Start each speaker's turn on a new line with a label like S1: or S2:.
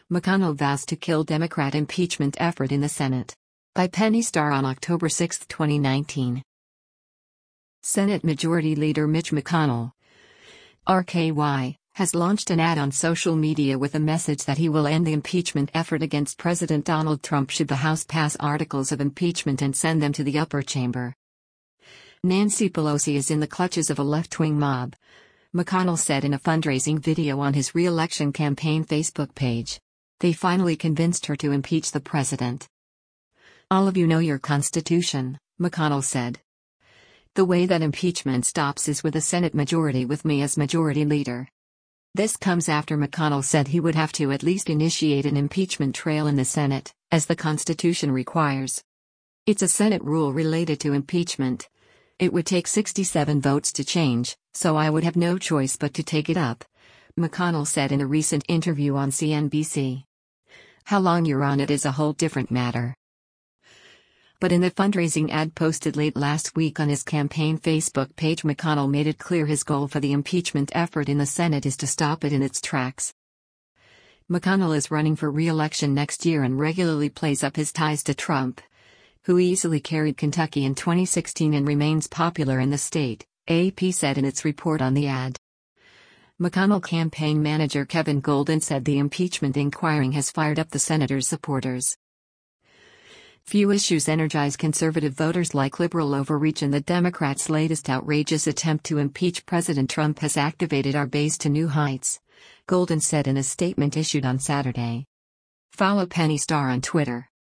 S1: McConnell vows to kill Democrat impeachment effort in the Senate. By Penny Starr on October 6, 2019. Senate Majority Leader Mitch McConnell, RKY, has launched an ad on social media with a message that he will end the impeachment effort against President Donald Trump should the House pass articles of impeachment and send them to the upper chamber. Nancy Pelosi is in the clutches of a left-wing mob, McConnell said in a fundraising video on his re-election campaign Facebook page. They finally convinced her to impeach the president. All of you know your Constitution, McConnell said. The way that impeachment stops is with a Senate majority with me as majority leader. This comes after McConnell said he would have to at least initiate an impeachment trail in the Senate, as the Constitution requires. It's a Senate rule related to impeachment. It would take 67 votes to change, so I would have no choice but to take it up, McConnell said in a recent interview on CNBC. How long you're on it is a whole different matter. But in the fundraising ad posted late last week on his campaign Facebook page, McConnell made it clear his goal for the impeachment effort in the Senate is to stop it in its tracks. McConnell is running for re-election next year and regularly plays up his ties to Trump, who easily carried Kentucky in 2016 and remains popular in the state, AP said in its report on the ad. McConnell campaign manager Kevin Golden said the impeachment inquiry has fired up the senator's supporters. Few issues energize conservative voters like liberal overreach, and the Democrats' latest outrageous attempt to impeach President Trump has activated our base to new heights, Golden said in a statement issued on Saturday. Follow Penny Starr on Twitter.